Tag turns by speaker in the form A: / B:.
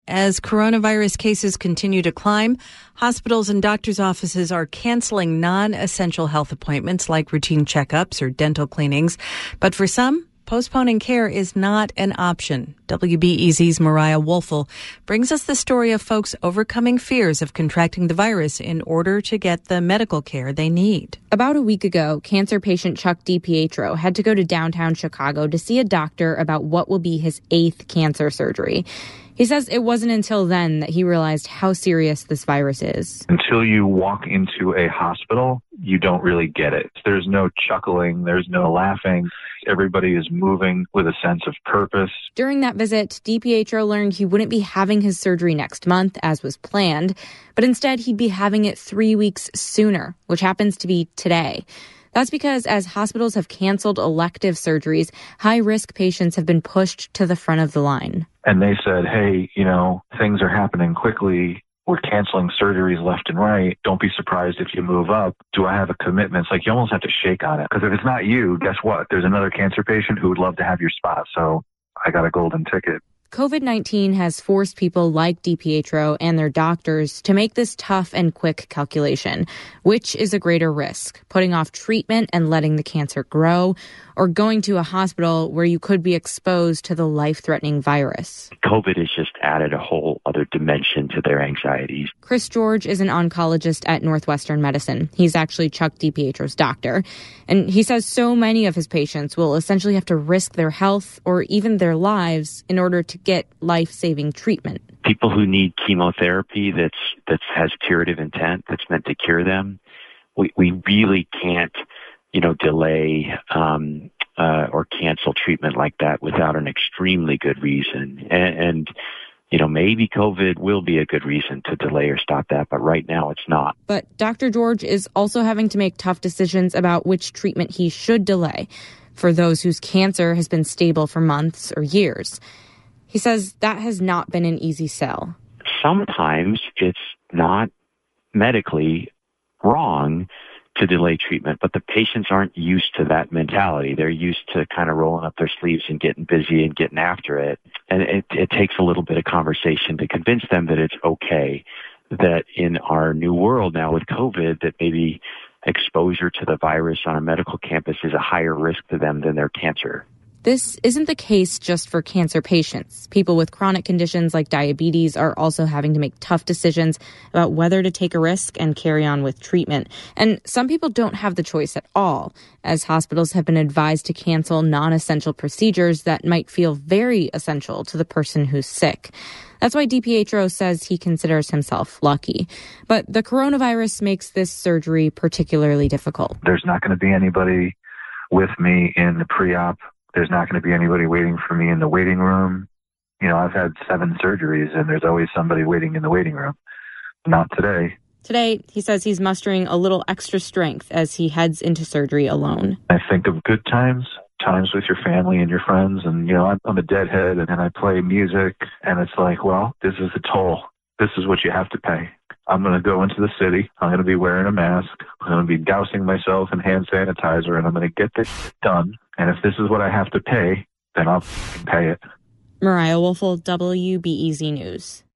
A: As coronavirus cases continue to climb, hospitals and doctors' offices are canceling non-essential health appointments like routine checkups or dental cleanings. But for some, postponing care is not an option. WBEZ's Mariah Woelfel brings us the story of folks overcoming fears of contracting the virus in order to get the medical care they need.
B: About a week ago, cancer patient Chuck DiPietro had to go to downtown Chicago to see a doctor about what will be his 8th cancer surgery. He says it wasn't until then that he realized how serious this virus is.
C: Until you walk into a hospital, you don't really get it. There's no chuckling, there's no laughing. Everybody is moving with a sense of purpose.
B: During that visit, DiPietro learned he wouldn't be having his surgery next month, as was planned, but instead he'd be having it 3 weeks sooner, which happens to be today. That's because as hospitals have canceled elective surgeries, high-risk patients have been pushed to the front of the line.
C: And they said, hey, things are happening quickly. We're canceling surgeries left and right. Don't be surprised if you move up. Do I have a commitment? It's like you almost have to shake on it. Because if it's not you, guess what? There's another cancer patient who would love to have your spot. So I got a golden ticket.
B: COVID-19 has forced people like DiPietro and their doctors to make this tough and quick calculation. Which is a greater risk, putting off treatment and letting the cancer grow, or going to a hospital where you could be exposed to the life-threatening virus?
D: COVID has just added a whole other dimension to their anxieties.
B: Chris George is an oncologist at Northwestern Medicine. He's actually Chuck DiPietro's doctor. And he says so many of his patients will essentially have to risk their health or even their lives in order to get life-saving treatment.
D: People who need chemotherapy that has curative intent, that's meant to cure them, we really can't, delay or cancel treatment like that without an extremely good reason. And maybe COVID will be a good reason to delay or stop that, but right now it's not.
B: But Dr. George is also having to make tough decisions about which treatment he should delay for those whose cancer has been stable for months or years. He says that has not been an easy sell.
D: Sometimes it's not medically wrong to delay treatment, but the patients aren't used to that mentality. They're used to kind of rolling up their sleeves and getting busy and getting after it. And it takes a little bit of conversation to convince them that it's okay, that in our new world now with COVID, that maybe exposure to the virus on a medical campus is a higher risk to them than their cancer.
B: This isn't the case just for cancer patients. People with chronic conditions like diabetes are also having to make tough decisions about whether to take a risk and carry on with treatment. And some people don't have the choice at all, as hospitals have been advised to cancel non-essential procedures that might feel very essential to the person who's sick. That's why DiPietro says he considers himself lucky. But the coronavirus makes this surgery particularly difficult.
C: There's not going to be anybody with me in the pre-op. There's not going to be anybody waiting for me in the waiting room. I've had 7 surgeries, and there's always somebody waiting in the waiting room. Not today.
B: Today, he says he's mustering a little extra strength as he heads into surgery alone.
C: I think of good times with your family and your friends, and, I'm a deadhead, and I play music, and it's like, well, this is the toll. This is what you have to pay. I'm going to go into the city. I'm going to be wearing a mask. I'm going to be dousing myself in hand sanitizer, and I'm going to get this done. And if this is what I have to pay, then I'll pay it.
B: Mariah Woelfel, WBEZ News.